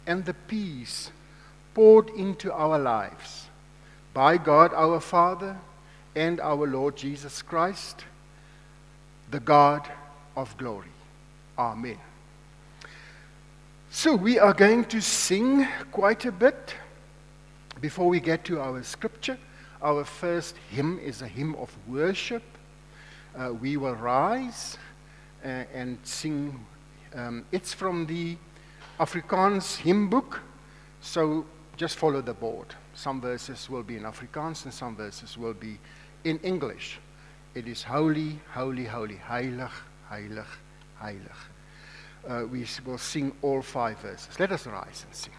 and the peace poured into our lives by God our Father and our Lord Jesus Christ, the God of glory. Amen. So we are going to sing quite a bit before we get to our scripture. Our first hymn is a hymn of worship. We will rise and sing. It's from the Afrikaans hymn book, so just follow the board. Some verses will be in Afrikaans and some verses will be in English. It is holy, holy, holy, heilig, heilig, heilig. We will sing all 5 verses. Let us rise and sing.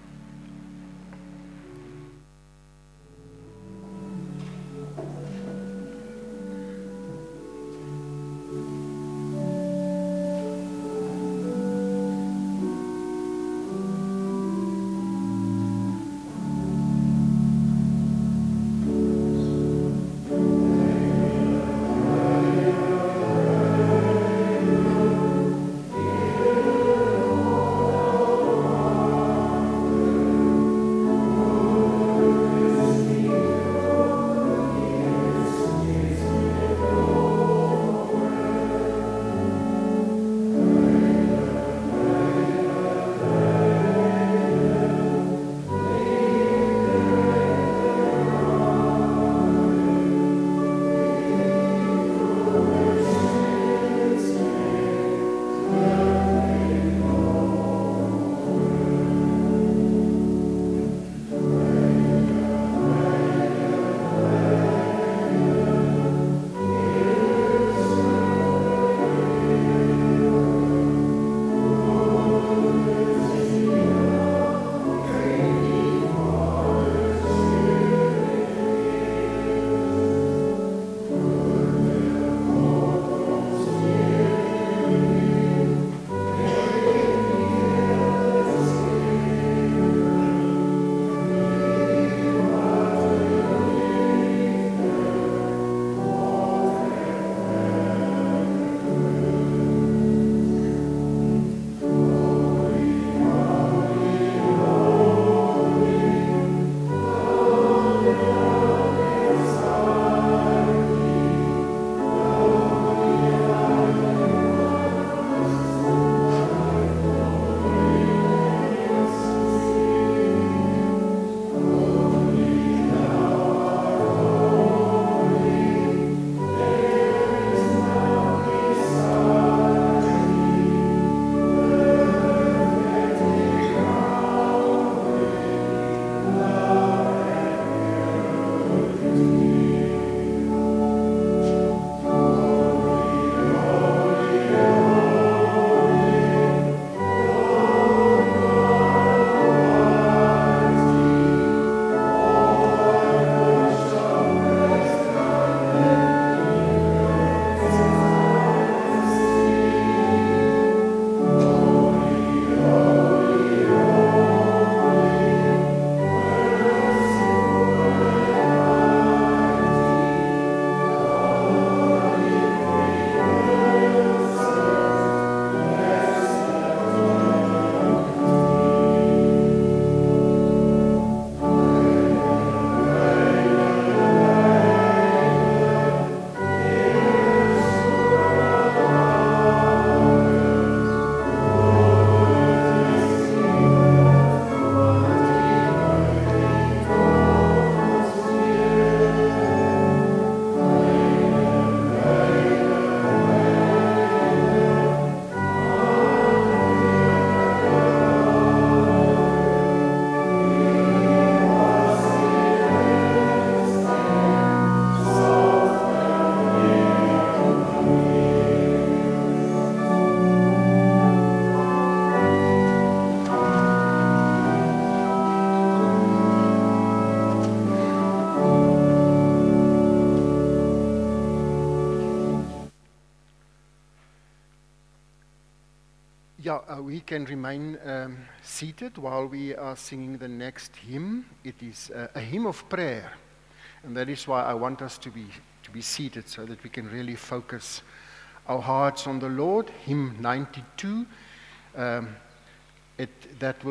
Yeah, we can remain seated while we are singing the next hymn. It is a hymn of prayer, and that is why I want us to be seated so that we can really focus our hearts on the Lord. Hymn 92, that will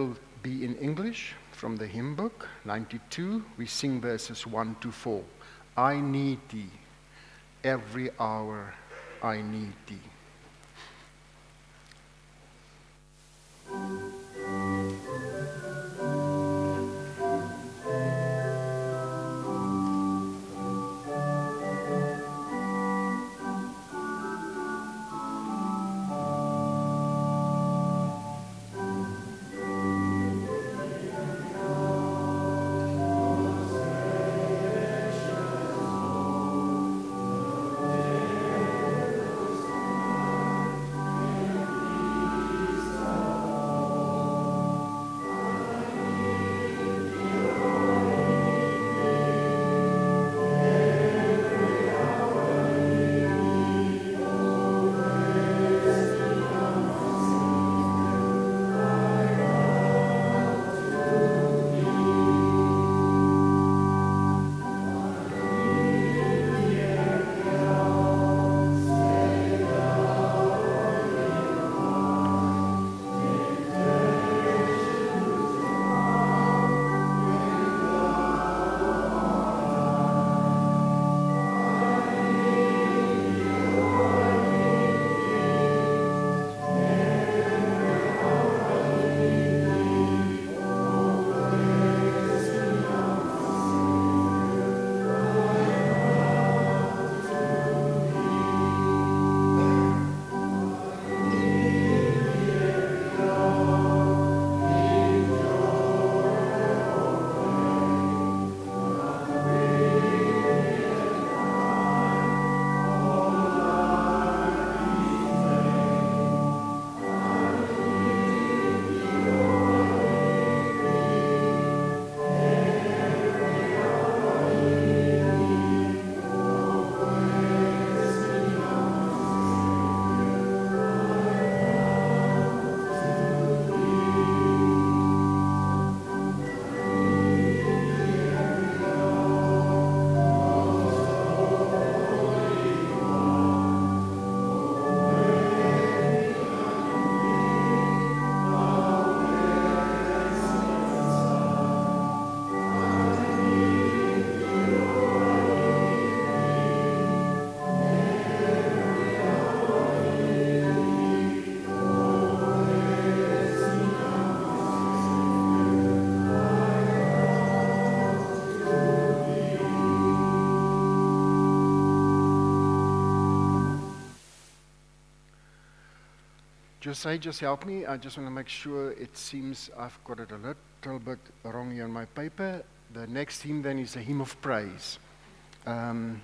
be in English from the hymn book, 92. We sing verses 1 to 4. I need thee, every hour I need thee. Jose, just help me. I just want to make sure. It seems I've got it a little bit wrong here on my paper. The next hymn then is a hymn of praise. I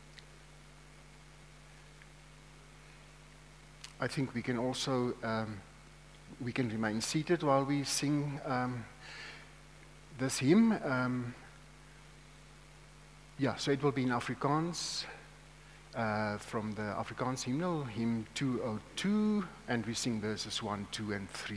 think we can also, we can remain seated while we sing this hymn. So it will be in Afrikaans. From the Afrikaans hymnal, hymn 202, and we sing verses 1, 2, and 3.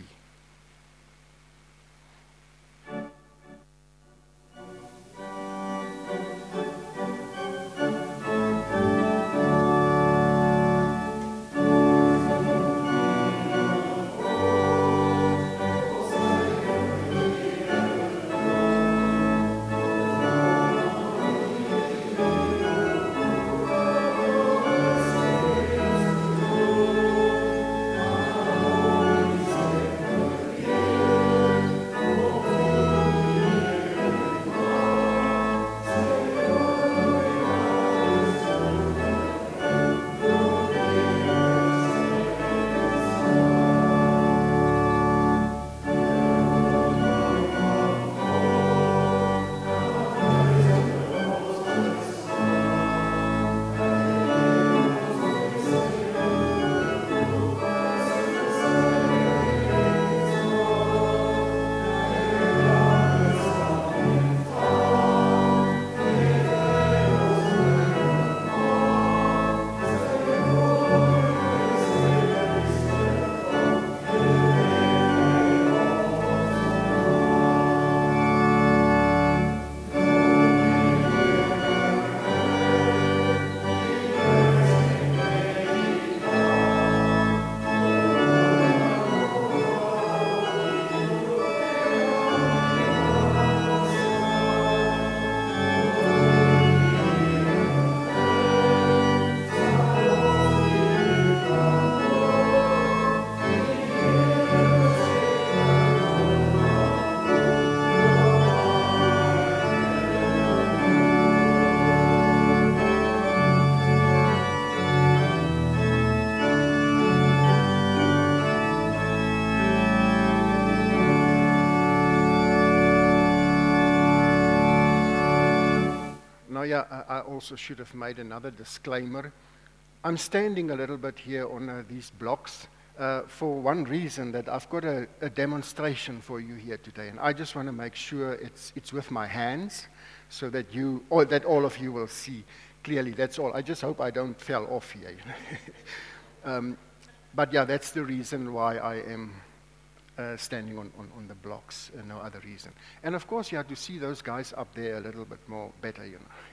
yeah, I also should have made another disclaimer. I'm standing a little bit here on these blocks for one reason, that I've got a demonstration for you here today, and I just want to make sure it's with my hands so that that all of you will see clearly. That's all. I just hope I don't fall off here. But yeah, that's the reason why I am standing on the blocks, no other reason. And of course, you have to see those guys up there a little bit more better,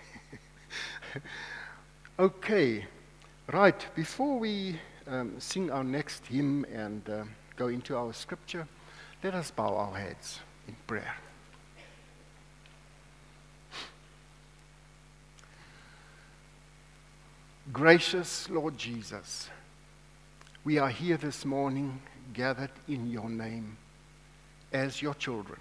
Okay, right. Before we sing our next hymn and go into our scripture, let us bow our heads in prayer. Gracious Lord Jesus, we are here this morning gathered in your name as your children,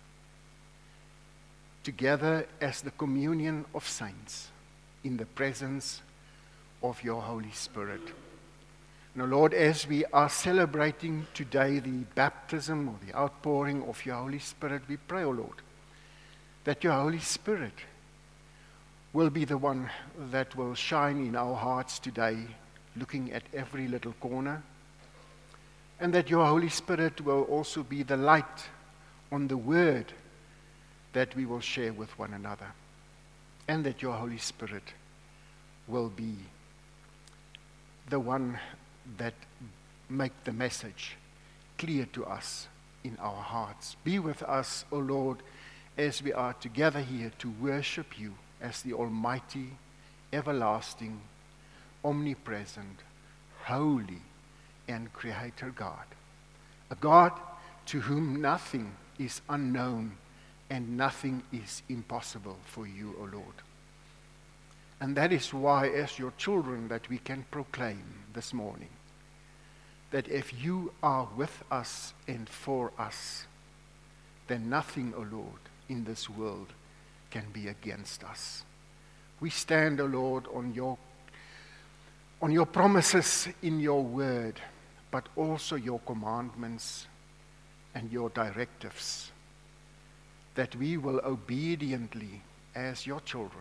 together as the communion of saints in the presence of your Holy Spirit. Now, Lord, as we are celebrating today the baptism or the outpouring of your Holy Spirit, we pray, O Lord, that your Holy Spirit will be the one that will shine in our hearts today, looking at every little corner, and that your Holy Spirit will also be the light on the word that we will share with one another, and that your Holy Spirit will be the one that make the message clear to us in our hearts. Be with us, O Lord, as we are together here to worship you as the Almighty, everlasting, omnipresent, holy, and Creator God. A God to whom nothing is unknown and nothing is impossible for you, O Lord. And that is why, as your children, that we can proclaim this morning that if you are with us and for us, then nothing, O Lord, in this world can be against us. We stand, O Lord, on your promises in your word, but also your commandments and your directives, that we will obediently, as your children,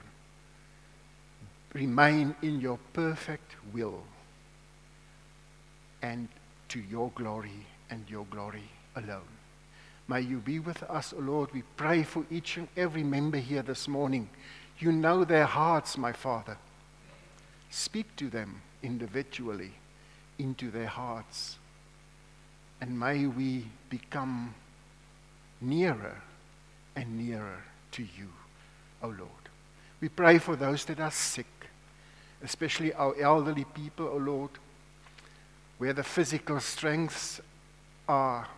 remain in your perfect will and to your glory and your glory alone. May you be with us, O Lord. We pray for each and every member here this morning. You know their hearts, my Father. Speak to them individually into their hearts. And may we become nearer and nearer to you, O Lord. We pray for those that are sick, especially our elderly people, O Lord, where the physical strengths are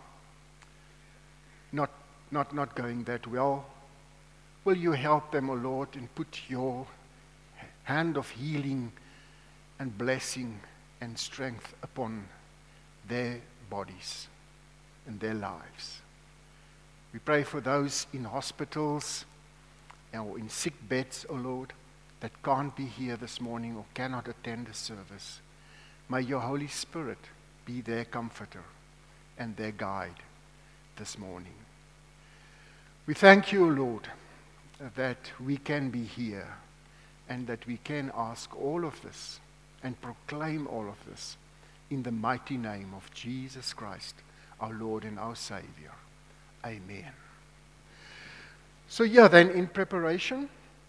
not going that well. Will you help them, O Lord, and put your hand of healing and blessing and strength upon their bodies and their lives. We pray for those in hospitals or in sick beds, O Lord, that can't be here this morning or cannot attend the service. May your Holy Spirit be their comforter and their guide this morning. We thank you, O Lord, that we can be here and that we can ask all of this and proclaim all of this in the mighty name of Jesus Christ, our Lord and our Savior. Amen. So then in preparation,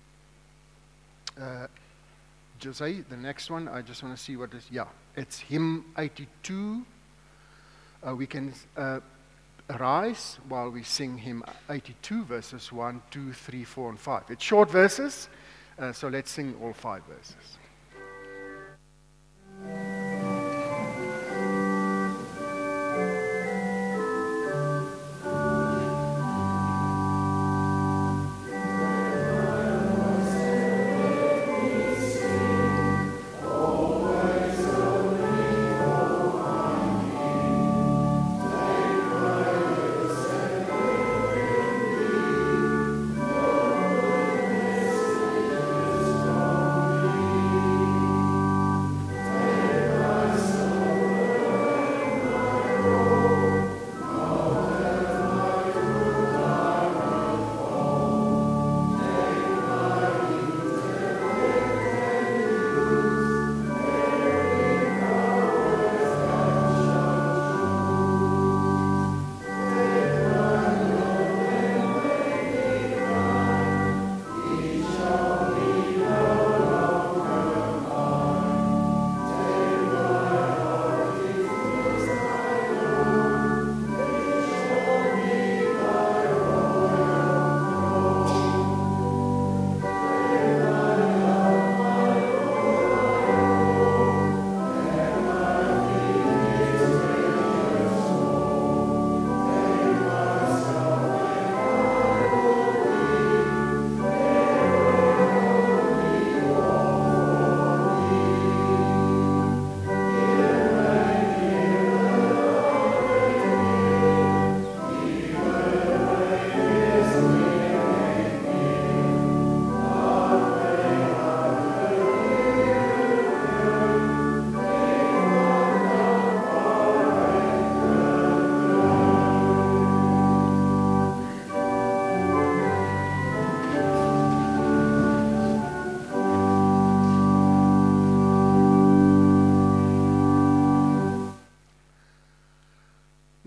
Jose, the next one, I just want to see what is, it's hymn 82. We can arise while we sing hymn 82, verses 1, 2, 3, 4, and 5. It's short verses, so let's sing all 5 verses.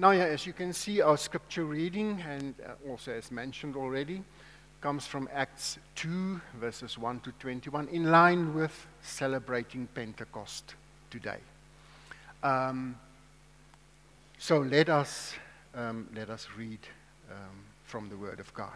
Now, yeah, as you can see, our scripture reading, and also as mentioned already, comes from Acts 2, verses 1 to 21, in line with celebrating Pentecost today. So let us read from the Word of God.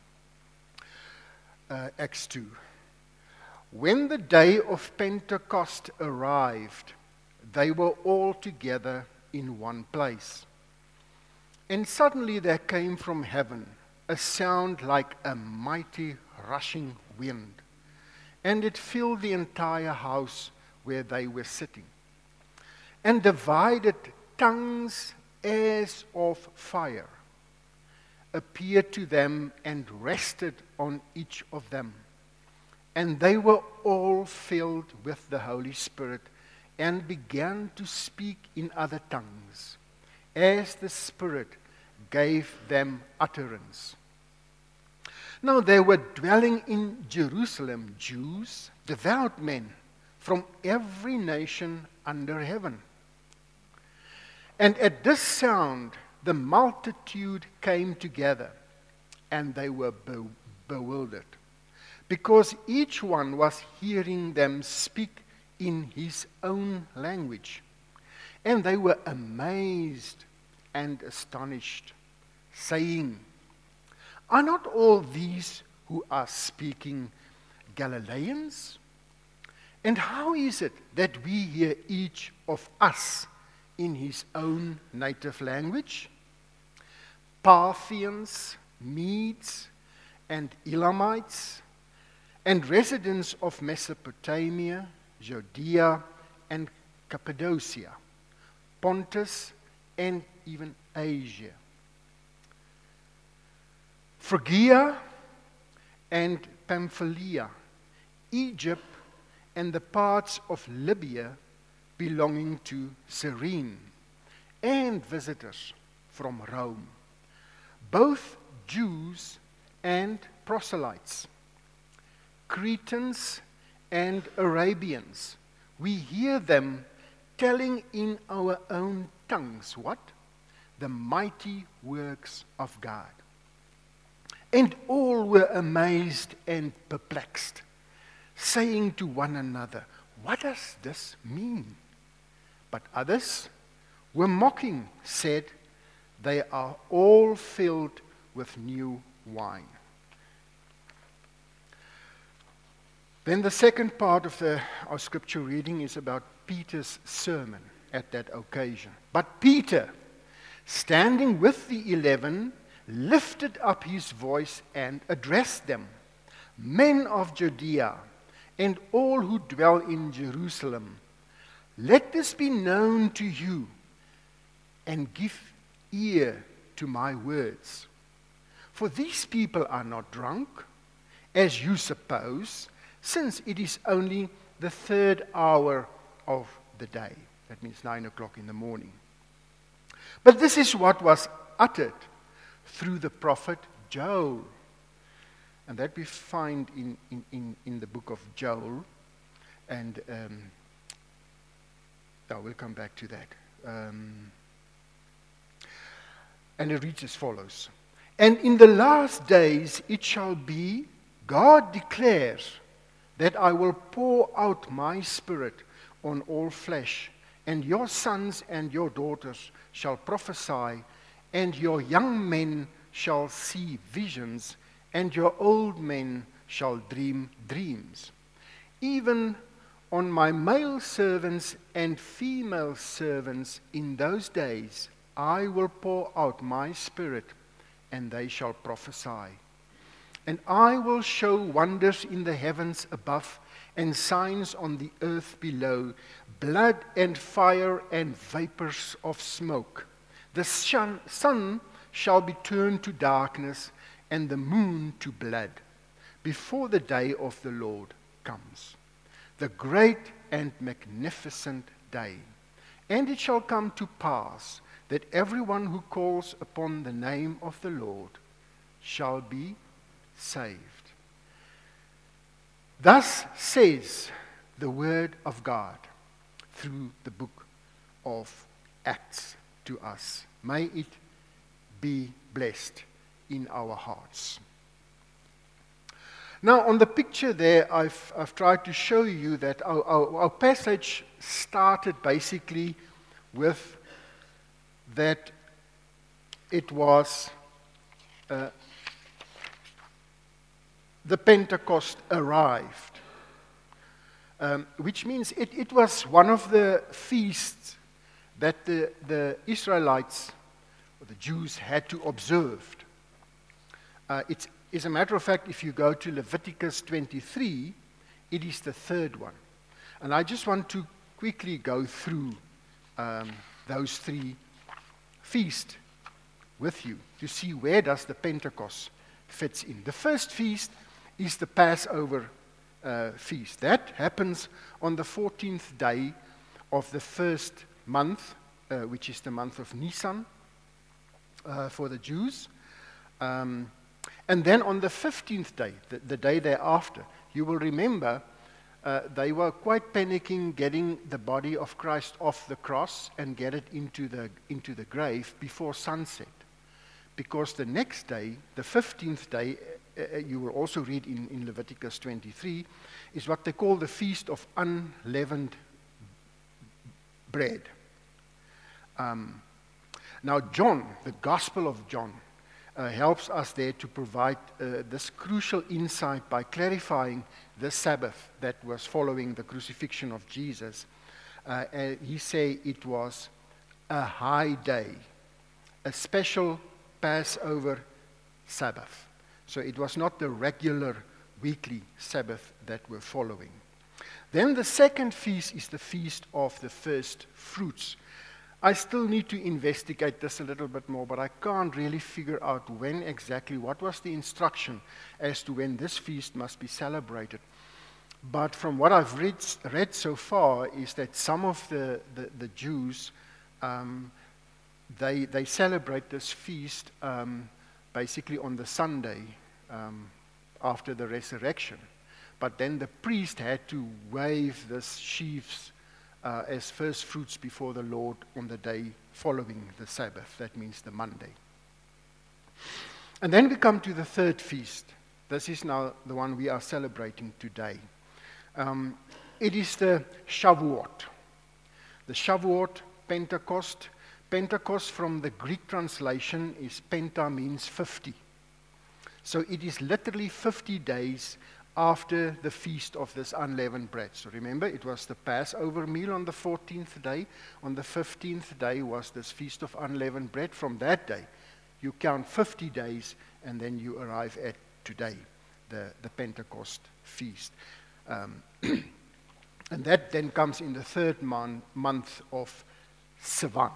Acts 2. When the day of Pentecost arrived, they were all together in one place. And suddenly there came from heaven a sound like a mighty rushing wind, and it filled the entire house where they were sitting. And divided tongues as of fire appeared to them and rested on each of them. And they were all filled with the Holy Spirit and began to speak in other tongues, as the Spirit gave them utterance. Now there were dwelling in Jerusalem Jews, devout men, from every nation under heaven. And at this sound the multitude came together, and they were bewildered, because each one was hearing them speak in his own language. And they were amazed and astonished, saying, "Are not all these who are speaking Galileans? And how is it that we hear each of us in his own native language? Parthians, Medes, and Elamites, and residents of Mesopotamia, Judea, and Cappadocia, Pontus, and even Asia, Phrygia and Pamphylia, Egypt, and the parts of Libya belonging to Cyrene, and visitors from Rome, both Jews and proselytes, Cretans and Arabians. We hear them telling in our own tongues," what? "The mighty works of God." And all were amazed and perplexed, saying to one another, "What does this mean?" But others were mocking, said, "They are all filled with new wine." Then the second part of our scripture reading is about Peter's sermon at that occasion. But Peter, standing with the 11, lifted up his voice and addressed them, "Men of Judea, and all who dwell in Jerusalem, let this be known to you, and give ear to my words. For these people are not drunk, as you suppose, since it is only the third hour of the day." That means 9 o'clock in the morning. "But this is what was uttered through the prophet Joel." And that we find in the book of Joel. And we'll come back to that. And it reads as follows. "And in the last days it shall be, God declares, that I will pour out my Spirit on all flesh, and your sons and your daughters shall prophesy, and your young men shall see visions, and your old men shall dream dreams. Even on my male servants and female servants in those days I will pour out my Spirit, and they shall prophesy. And I will show wonders in the heavens above and signs on the earth below, blood and fire and vapors of smoke. The sun shall be turned to darkness and the moon to blood before the day of the Lord comes, the great and magnificent day. And it shall come to pass that everyone who calls upon the name of the Lord shall be saved. Thus says the word of God through the book of Acts to us. May it be blessed in our hearts. Now, on the picture there, I've tried to show you that our passage started basically with that it was the Pentecost arrived, which means it was one of the feasts that the Israelites, or the Jews, had to observe. As a matter of fact, if you go to Leviticus 23, it is the third one. And I just want to quickly go through those three feasts with you to see where does the Pentecost fits in. The first feast is the Passover feast. That happens on the 14th day of the first month, which is the month of Nisan for the Jews. And then on the 15th day, the day thereafter, you will remember they were quite panicking getting the body of Christ off the cross and get it into the grave before sunset. Because the next day, the 15th day, you will also read in Leviticus 23, is what they call the Feast of Unleavened Bread. Now John, the Gospel of John, helps us there to provide this crucial insight by clarifying the Sabbath that was following the crucifixion of Jesus. He said it was a high day, a special Passover Sabbath. So it was not the regular weekly Sabbath that we're following. Then the second feast is the Feast of the First Fruits. I still need to investigate this a little bit more, but I can't really figure out when exactly, what was the instruction as to when this feast must be celebrated. But from what I've read so far is that some of the Jews, they celebrate this feast basically on the Sunday after the resurrection. But then the priest had to wave this sheaves as first fruits before the Lord on the day following the Sabbath. That means the Monday. And then we come to the third feast. This is now the one we are celebrating today. It is the Shavuot. The Shavuot, Pentecost. Pentecost from the Greek translation is penta, means 50. So it is literally 50 days after the feast of this unleavened bread. So remember, it was the Passover meal on the 14th day. On the 15th day was this feast of unleavened bread. From that day, you count 50 days, and then you arrive at today, the Pentecost feast. And that then comes in the third month of Sivan.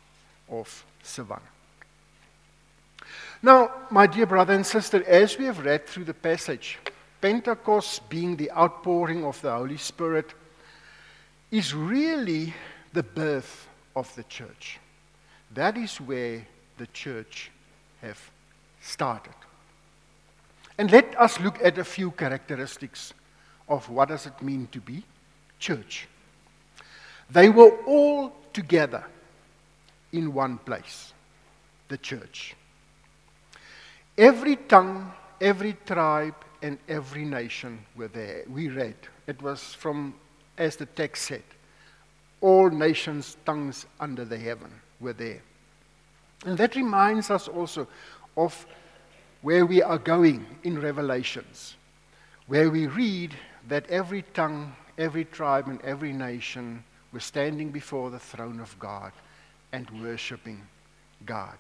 Now, my dear brother and sister, as we have read through the passage, Pentecost, being the outpouring of the Holy Spirit, is really the birth of the church. That is where the church have started. And let us look at a few characteristics of what does it mean to be church. They were all together in one place, the church. Every tongue, every tribe, and every nation were there. We read, it was from, as the text said, all nations, tongues under the heaven were there. And that reminds us also of where we are going in Revelations, where we read that every tongue, every tribe, and every nation were standing before the throne of God and worshiping God.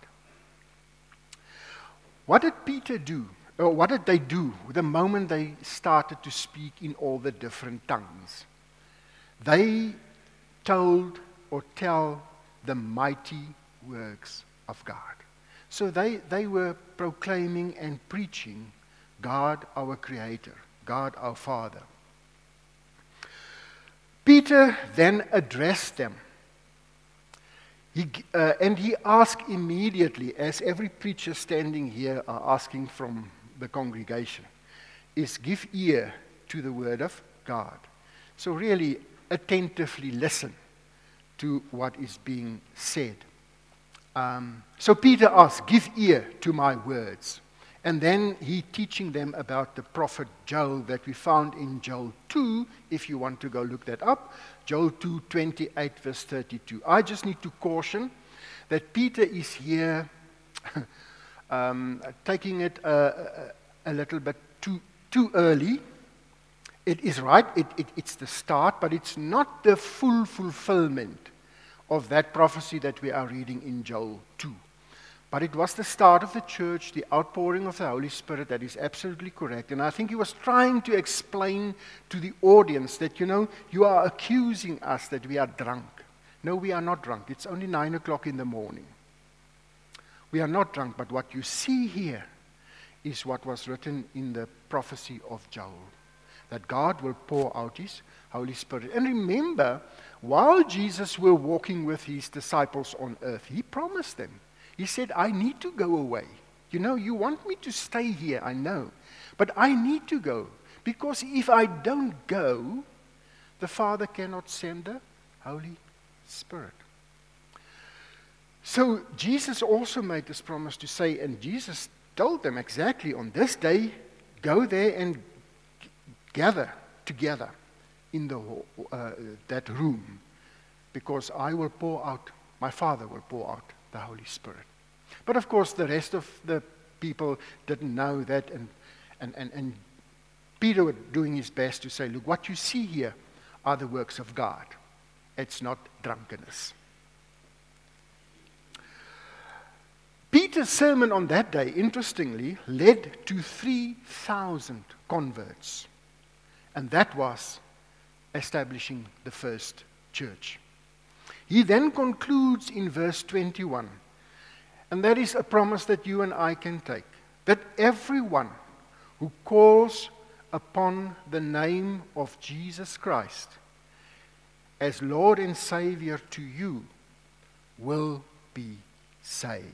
What did Peter do? Or what did they do the moment they started to speak in all the different tongues? They told or tell the mighty works of God. So they were proclaiming and preaching God our Creator, God our Father. Peter then addressed them. He asked immediately, as every preacher standing here are asking from the congregation, is give ear to the word of God. So really attentively listen to what is being said. So Peter asks, give ear to my words. And then he teaching them about the prophet Joel that we found in Joel 2, if you want to go look that up. Joel 2, 28, verse 32. I just need to caution that Peter is here taking it a little bit too early. It is right, it's the start, but it's not the full fulfillment of that prophecy that we are reading in Joel 2. But it was the start of the church, the outpouring of the Holy Spirit. That is absolutely correct. And I think he was trying to explain to the audience that, you are accusing us that we are drunk. No, we are not drunk. It's only 9 o'clock in the morning. We are not drunk, but what you see here is what was written in the prophecy of Joel, that God will pour out his Holy Spirit. And remember, while Jesus was walking with his disciples on earth, he promised them. He said, I need to go away. You want me to stay here, I know. But I need to go. Because if I don't go, the Father cannot send the Holy Spirit. So Jesus also made this promise to say, and Jesus told them exactly on this day, go there and gather together in that room. Because I will pour out, my Father will pour out the Holy Spirit. But of course, the rest of the people didn't know that, and Peter was doing his best to say, look, what you see here are the works of God. It's not drunkenness. Peter's sermon on that day, interestingly, led to 3,000 converts. And that was establishing the first church. He then concludes in verse 21, and that is a promise that you and I can take, that everyone who calls upon the name of Jesus Christ as Lord and Savior to you will be saved.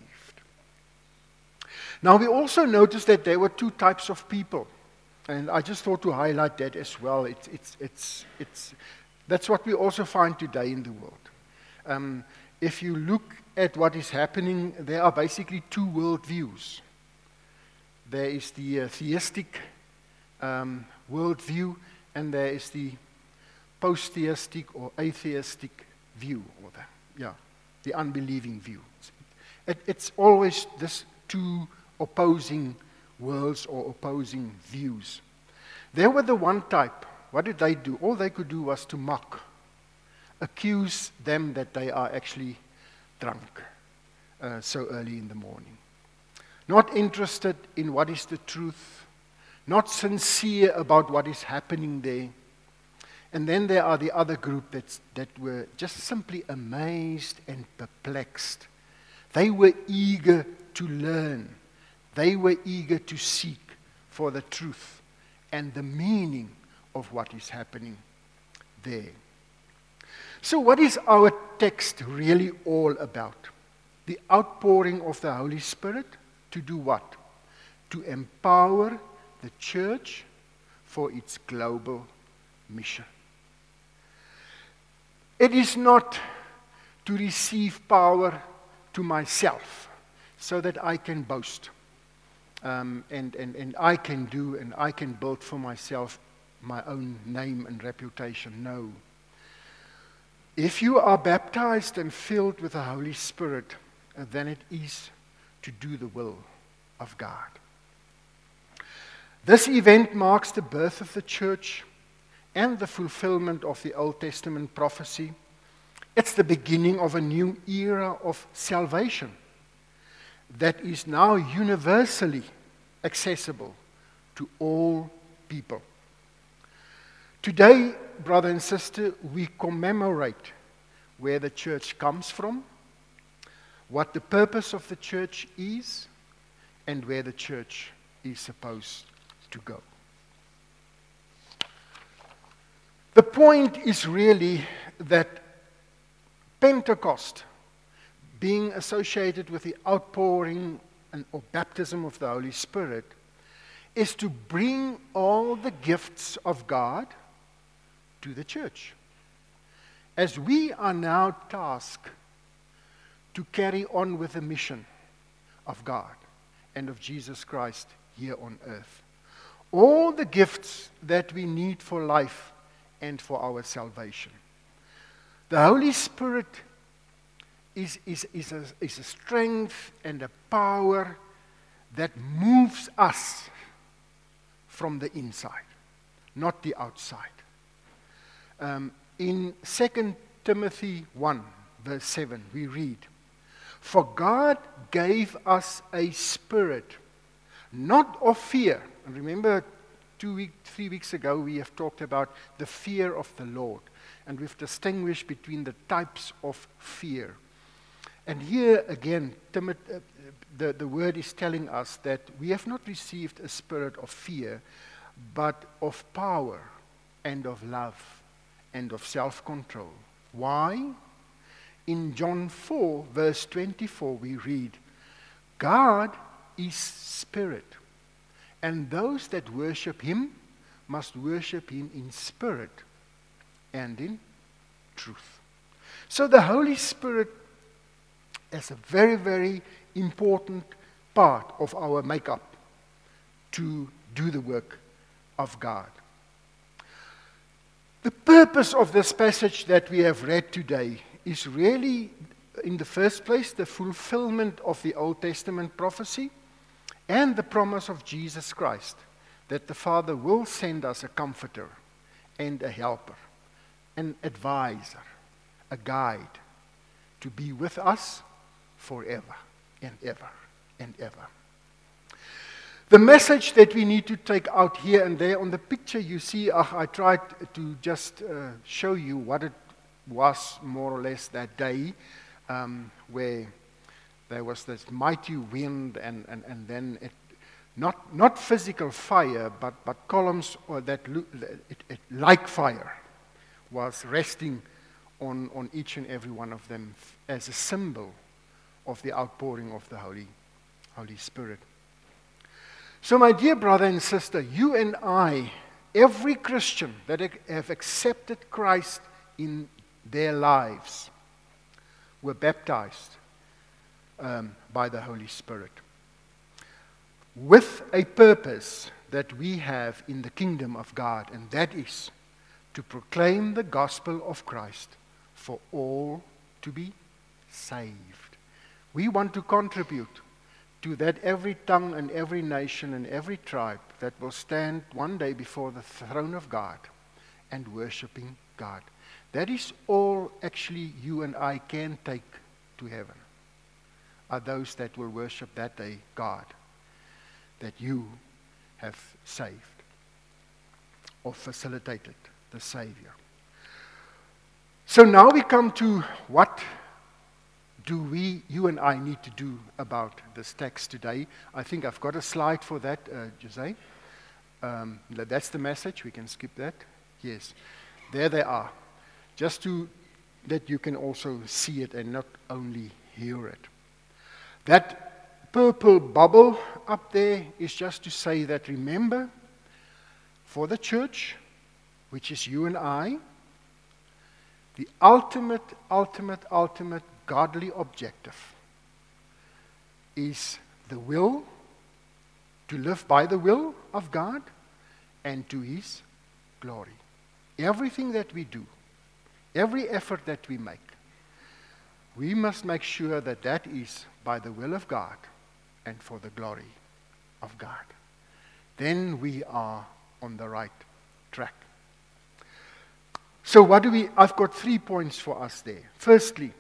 Now we also noticed that there were two types of people, and I just thought to highlight that as well. That's what we also find today in the world. If you look at what is happening, there are basically two worldviews. There is the theistic worldview, and there is the post-theistic or atheistic view, or the unbelieving view. It's always this two opposing worlds or opposing views. They were the one type. What did they do? All they could do was to mock, accuse them that they are actually drunk so early in the morning. Not interested in what is the truth, not sincere about what is happening there. And then there are the other group that were just simply amazed and perplexed. They were eager to learn. They were eager to seek for the truth and the meaning of what is happening there. So what is our text really all about? The outpouring of the Holy Spirit to do what? To empower the church for its global mission. It is not to receive power to myself so that I can boast and I can do and I can build for myself my own name and reputation. No. If you are baptized and filled with the Holy Spirit, then it is to do the will of God. This event marks the birth of the church and the fulfillment of the Old Testament prophecy. It's the beginning of a new era of salvation that is now universally accessible to all people. Today, brother and sister, we commemorate where the church comes from, what the purpose of the church is, and where the church is supposed to go. The point is really that Pentecost, being associated with the outpouring or baptism of the Holy Spirit, is to bring all the gifts of God to the church. As we are now tasked to carry on with the mission of God and of Jesus Christ here on earth. All the gifts that we need for life and for our salvation. The Holy Spirit is a strength and a power that moves us from the inside, not the outside. In 2 Timothy 1, verse 7, we read, "For God gave us a spirit, not of fear." And remember, 3 weeks ago, we have talked about the fear of the Lord. And we've distinguished between the types of fear. And here again, the word is telling us that we have not received a spirit of fear, but of power and of love and of self-control. Why? In John 4, verse 24, we read, "God is spirit, and those that worship him must worship him in spirit and in truth." So the Holy Spirit is a very, very important part of our makeup to do the work of God. The purpose of this passage that we have read today is really, in the first place, the fulfillment of the Old Testament prophecy and the promise of Jesus Christ, that the Father will send us a comforter and a helper, an advisor, a guide, to be with us forever and ever and ever. The message that we need to take out here and there on the picture you see, I tried to just show you what it was more or less that day, where there was this mighty wind and then it, not physical fire, but columns or that like fire was resting on each and every one of them as a symbol of the outpouring of the Holy Spirit. So my dear brother and sister, you and I, every Christian that have accepted Christ in their lives, were baptized by the Holy Spirit with a purpose that we have in the kingdom of God, and that is to proclaim the gospel of Christ for all to be saved. We want to contribute to that every tongue and every nation and every tribe that will stand one day before the throne of God and worshiping God. That is all actually you and I can take to heaven, are those that will worship that day God that you have saved or facilitated, the Savior. So now we come to what do you and I need to do about this text today. I think I've got a slide for that, Jose. That's the message. We can skip that. Yes, there they are. Just that you can also see it and not only hear it. That purple bubble up there is just to say that, remember, for the church, which is you and I, the ultimate godly objective is the will, to live by the will of God and to His glory. Everything that we do, every effort that we make, we must make sure that that is by the will of God and for the glory of God. Then we are on the right track. So I've got 3 points for us there. Firstly,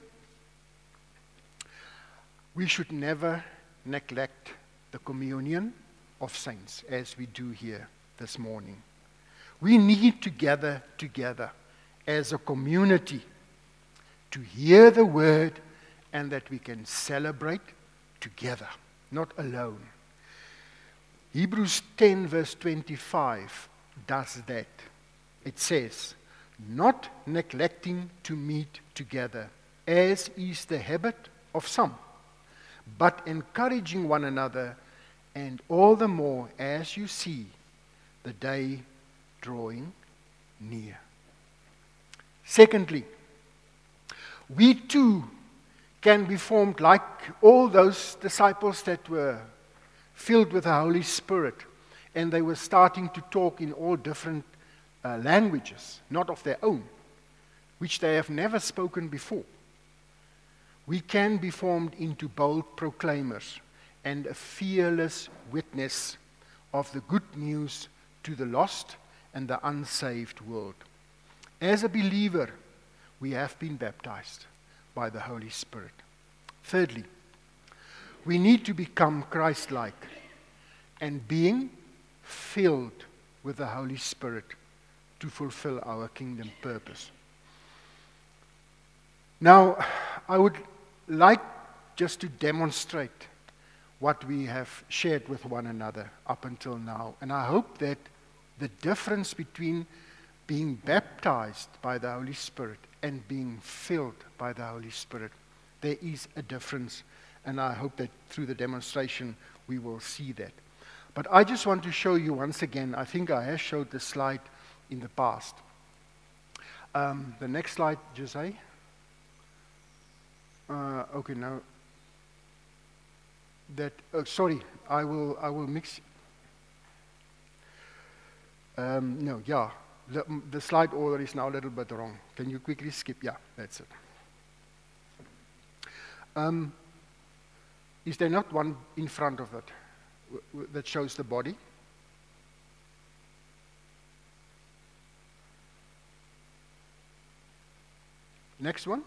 we should never neglect the communion of saints as we do here this morning. We need to gather together as a community to hear the word and that we can celebrate together, not alone. Hebrews 10 verse 25 does that. It says, not neglecting to meet together, as is the habit of some, but encouraging one another, and all the more as you see the day drawing near. Secondly, we too can be formed like all those disciples that were filled with the Holy Spirit, and they were starting to talk in all different languages, not of their own, which they have never spoken before. We can be formed into bold proclaimers and a fearless witness of the good news to the lost and the unsaved world. As a believer, we have been baptized by the Holy Spirit. Thirdly, we need to become Christ-like and being filled with the Holy Spirit to fulfill our kingdom purpose. Now, I would like just to demonstrate what we have shared with one another up until now. And I hope that the difference between being baptized by the Holy Spirit and being filled by the Holy Spirit, there is a difference. And I hope that through the demonstration we will see that. But I just want to show you once again, I think I have showed this slide in the past. The next slide, Jose. Okay, now that, sorry, I will mix. No, yeah, the slide order is now a little bit wrong. Can you quickly skip? Yeah, that's it. Is there not one in front of it that shows the body? Next one.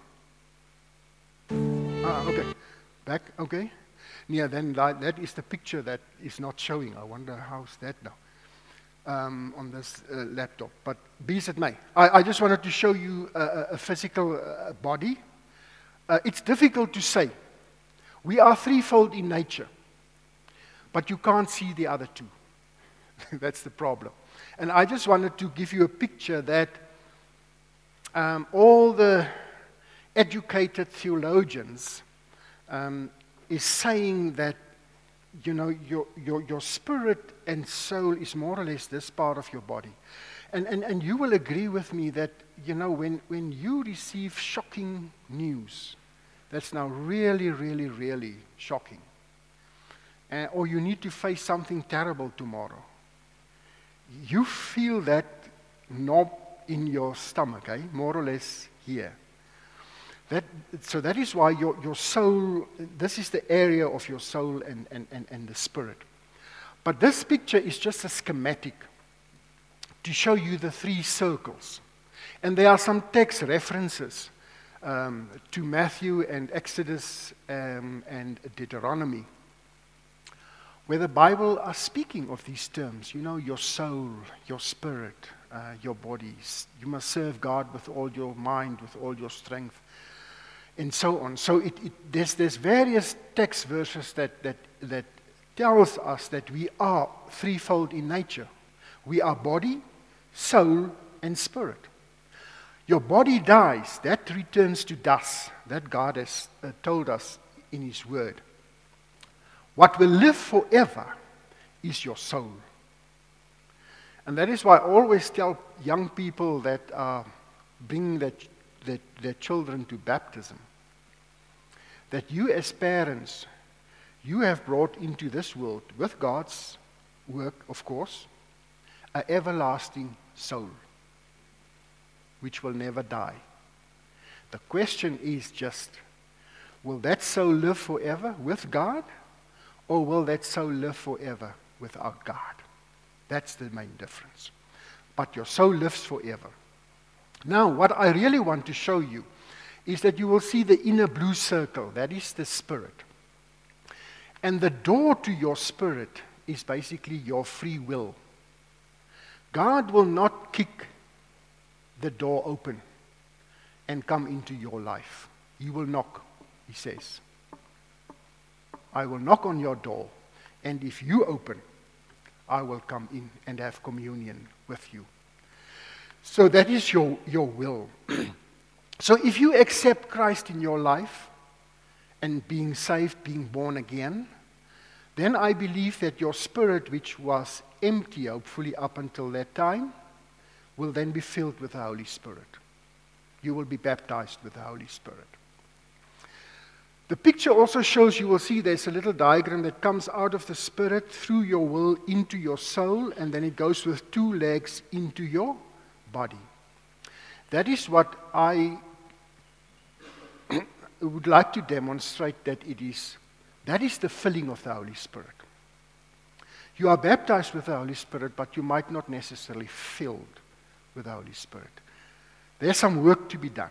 Okay. Back, okay. Yeah, then that is the picture that is not showing. I wonder how's that now on this laptop. But be as it may. I just wanted to show you a physical body. It's difficult to say. We are threefold in nature, but you can't see the other two. That's the problem. And I just wanted to give you a picture that all the educated theologians is saying that, you know, your spirit and soul is more or less this part of your body. And you will agree with me that, you know, when you receive shocking news, that's now really, really, really shocking, or you need to face something terrible tomorrow, you feel that knob in your stomach, more or less here. So that is why your soul, this is the area of your soul and the spirit. But this picture is just a schematic to show you the three circles. And there are some text references to Matthew and Exodus and Deuteronomy, where the Bible are speaking of these terms. You know, your soul, your spirit, your bodies. You must serve God with all your mind, with all your strength, and so on. So there's various text verses that tells us that we are threefold in nature. We are body, soul, and spirit. Your body dies, that returns to dust. That God has told us in His Word. What will live forever is your soul. And that is why I always tell young people that bring their children to baptism, that you as parents, you have brought into this world, with God's work, of course, an everlasting soul, which will never die. The question is just, will that soul live forever with God, or will that soul live forever without God? That's the main difference. But your soul lives forever. Now, what I really want to show you is that you will see the inner blue circle. That is the spirit. And the door to your spirit is basically your free will. God will not kick the door open and come into your life. He will knock, He says. I will knock on your door, and if you open, I will come in and have communion with you. So that is your will. So if you accept Christ in your life and being saved, being born again, then I believe that your spirit, which was empty, hopefully up until that time, will then be filled with the Holy Spirit. You will be baptized with the Holy Spirit. The picture also shows, you will see there's a little diagram that comes out of the Spirit through your will into your soul, and then it goes with 2 legs into your body. That is what I would like to demonstrate that it is. That is the filling of the Holy Spirit. You are baptized with the Holy Spirit, but you might not necessarily filled with the Holy Spirit. There's some work to be done.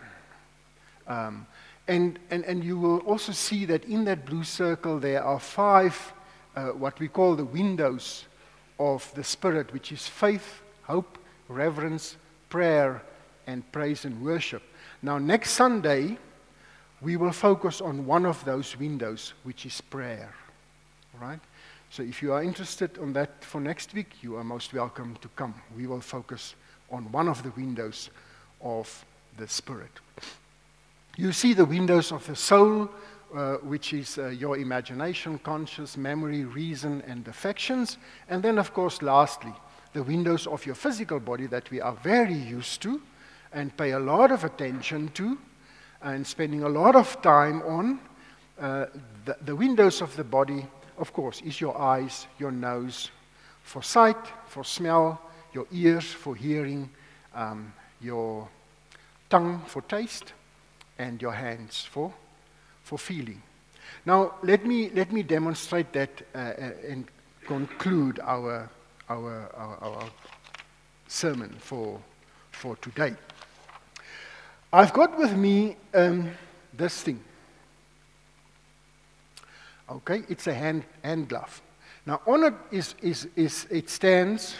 And you will also see that in that blue circle there are 5, what we call the windows of the Spirit, which is faith, hope, reverence, prayer, and praise and worship. Now, next Sunday, we will focus on one of those windows, which is prayer. All right? So if you are interested on that for next week, you are most welcome to come. We will focus on one of the windows of the Spirit. You see the windows of the soul, which is your imagination, conscience, memory, reason, and affections. And then, of course, lastly, the windows of your physical body that we are very used to and pay a lot of attention to and spending a lot of time on. The windows of the body, of course, is your eyes, your nose for sight, for smell, your ears for hearing, your tongue for taste, and your hands for feeling. Now, let me demonstrate that and conclude our sermon for today. I've got with me this thing. Okay, it's a hand glove. Now, on it is it stands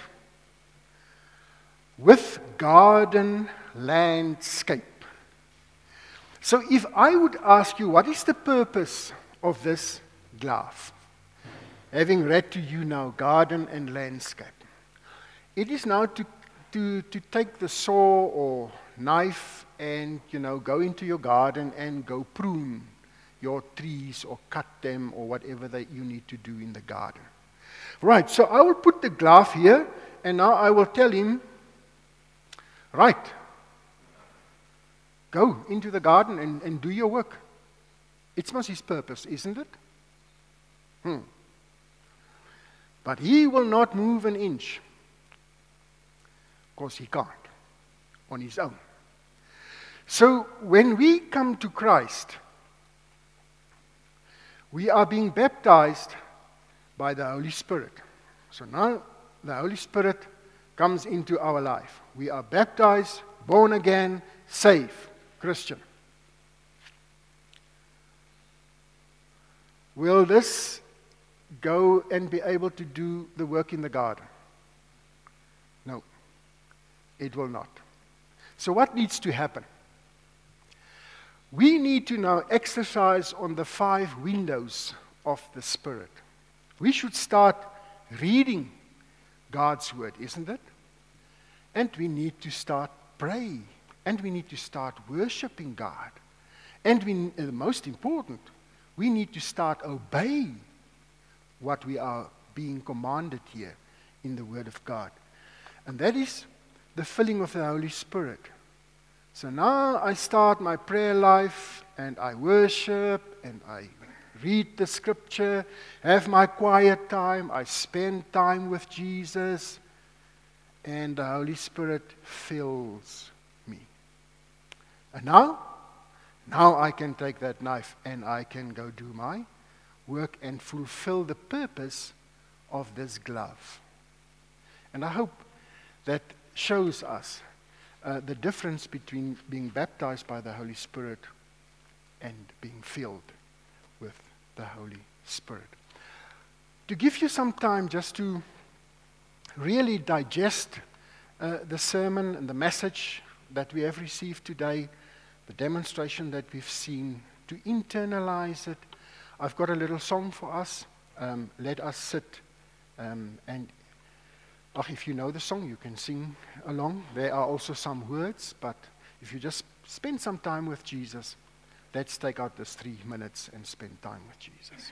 with garden landscape. So if I would ask you, what is the purpose of this glove? Having read to you now garden and landscape. It is now to take the saw or knife and, go into your garden and go prune your trees or cut them or whatever that you need to do in the garden. Right, so I will put the glove here and now I will tell him, right, go into the garden and do your work. It's not his purpose, isn't it? But he will not move an inch. Because he can't on his own. So when we come to Christ, we are being baptized by the Holy Spirit. So now the Holy Spirit comes into our life. We are baptized, born again, saved, Christian. Will this go and be able to do the work in the garden? No, it will not. So what needs to happen? We need to now exercise on the 5 windows of the Spirit. We should start reading God's Word, isn't it? And we need to start praying. And we need to start worshiping God. And the most important, we need to start obeying what we are being commanded here in the Word of God. And that is the filling of the Holy Spirit. So now I start my prayer life and I worship and I read the scripture, have my quiet time, I spend time with Jesus, and the Holy Spirit fills me. And now I can take that knife and I can go do my work and fulfill the purpose of this glove. And I hope that shows us the difference between being baptized by the Holy Spirit and being filled with the Holy Spirit. To give you some time just to really digest the sermon and the message that we have received today, the demonstration that we've seen, to internalize it, I've got a little song for us. Let us sit and if you know the song, you can sing along. There are also some words, but if you just spend some time with Jesus, let's take out those 3 minutes and spend time with Jesus.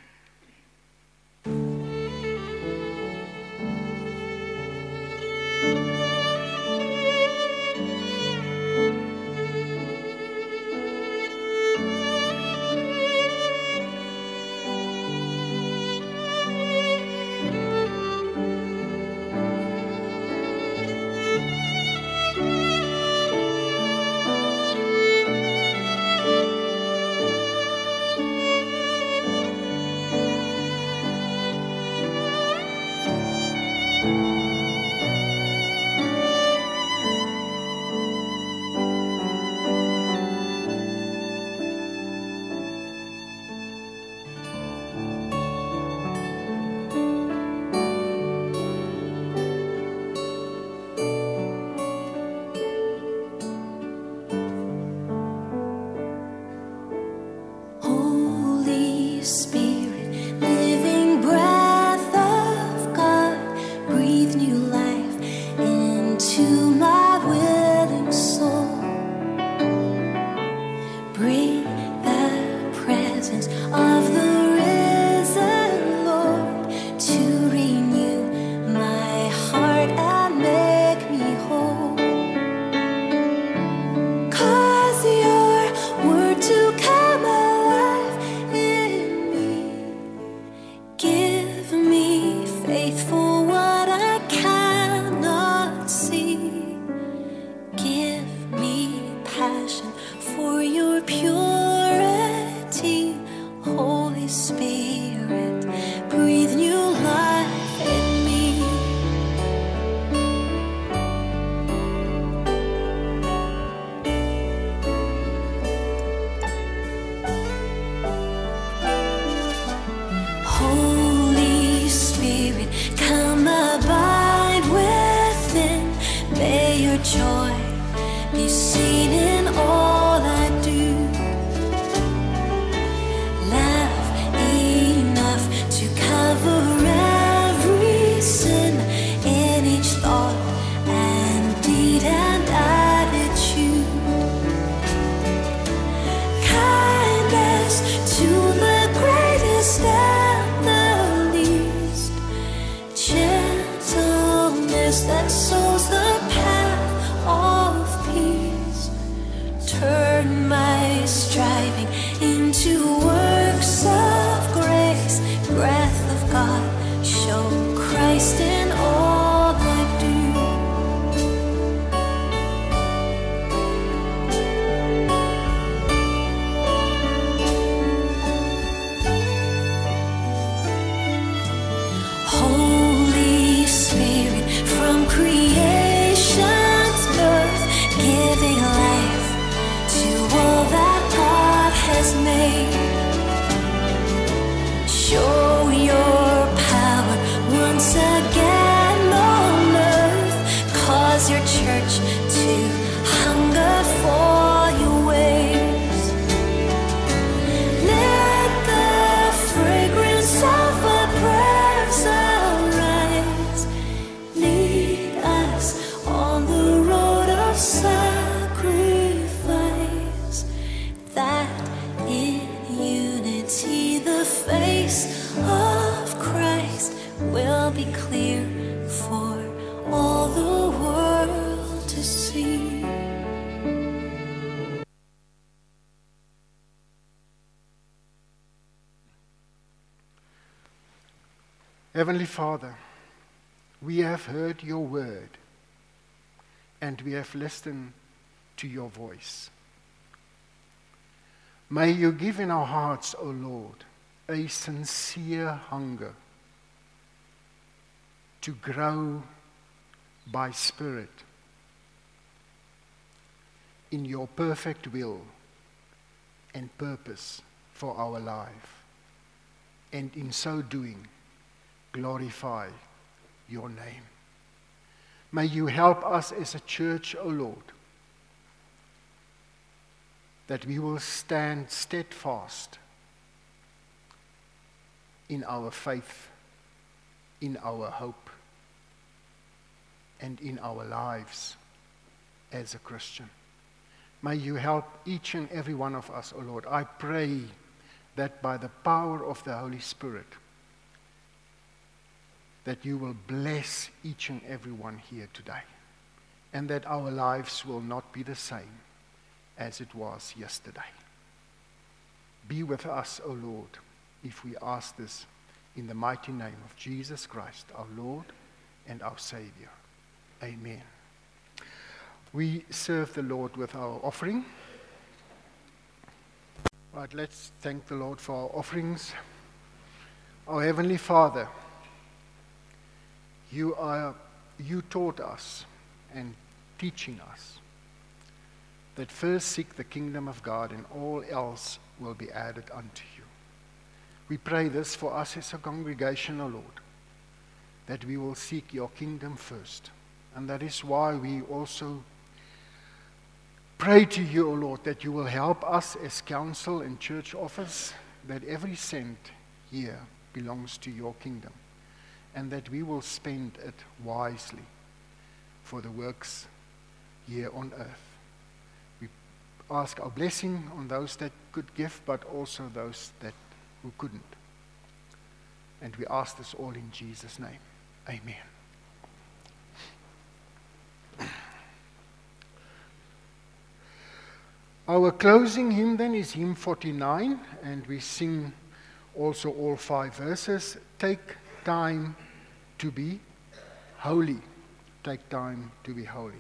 breathe new life into my willing soul. Bring the presence of the risen Lord to renew my heart and make me whole. 'Cause your word to come alive in me. Give me faith for what I cannot see. Give me passion for your purity. Holy Spirit, breathe new life in me. Holy Spirit, come abide within. May your joy be seen in all I do. Love enough to cover every sin in each thought and deed and attitude. Kindness to the greatest and the least. Gentleness that sows the path of peace. Turn my striving into works of grace. Breath of God, show Christ in all I do. Holy Spirit, from creation's birth, giving life to all that God has made. Show your power once again on earth. Cause your church to hunger for your ways. Let the fragrance of our prayers arise. Lead us on the road of sacrifice, that in unity the face of Christ will be clear for all the world to see. Heavenly Father, we have heard your word and we have listened to your voice. May you give in our hearts, O Lord, a sincere hunger to grow by Spirit in your perfect will and purpose for our life, and in so doing, glorify your name. May you help us as a church, O Lord, that we will stand steadfast in our faith, in our hope, and in our lives as a Christian. May you help each and every one of us, O Lord. I pray that by the power of the Holy Spirit, that you will bless each and every one here today, and that our lives will not be the same as it was yesterday. Be with us, O Lord, if we ask this in the mighty name of Jesus Christ, our Lord and our Savior. Amen. We serve the Lord with our offering. Right, let's thank the Lord for our offerings. Our Heavenly Father, you taught us and teaching us that first seek the kingdom of God and all else will be added unto you. We pray this for us as a congregation, O Lord, that we will seek your kingdom first. And that is why we also pray to you, O Lord, that you will help us as council and church office, that every cent here belongs to your kingdom. and that we will spend it wisely for the works here on earth. We ask our blessing on those that could give, but also those who couldn't. And we ask this all in Jesus' name. Amen. Our closing hymn then is hymn 49, and we sing also all 5 verses. Take time to be holy. Take time to be holy.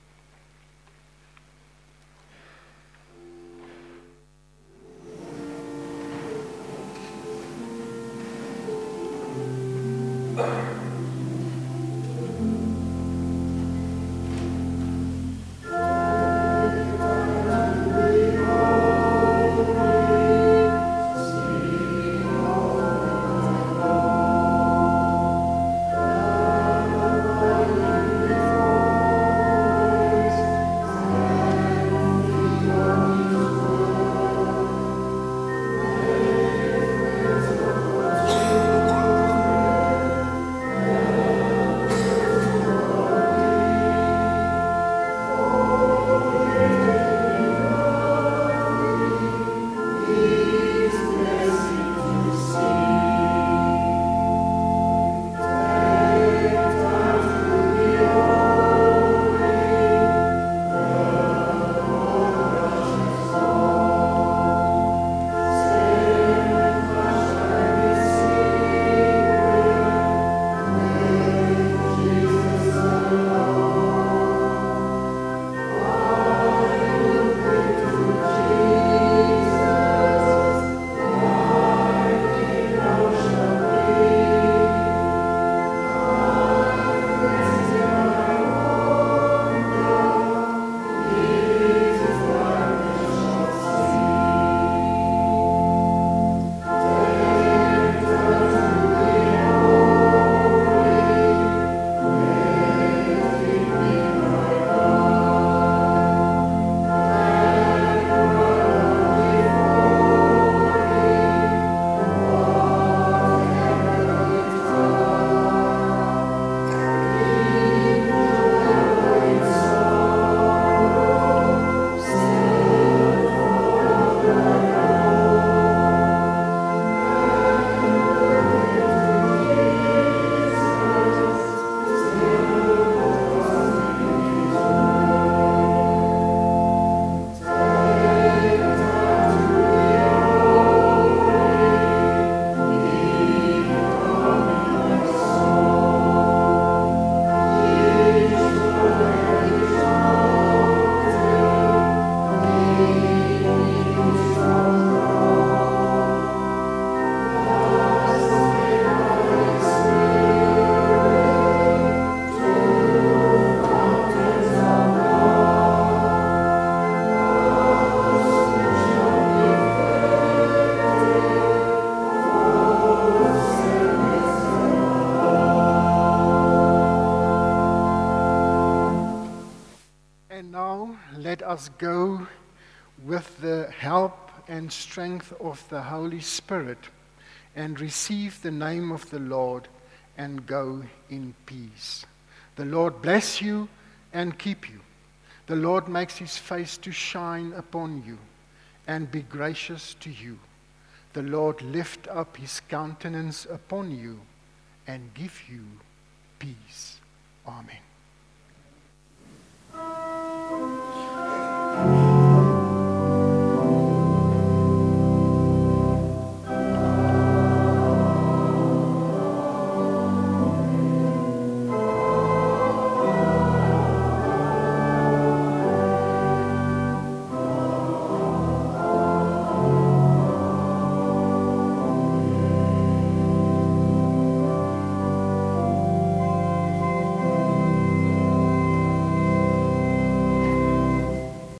Let us go with the help and strength of the Holy Spirit and receive the name of the Lord and go in peace. The Lord bless you and keep you. The Lord makes his face to shine upon you and be gracious to you. The Lord lift up his countenance upon you and give you peace. Amen.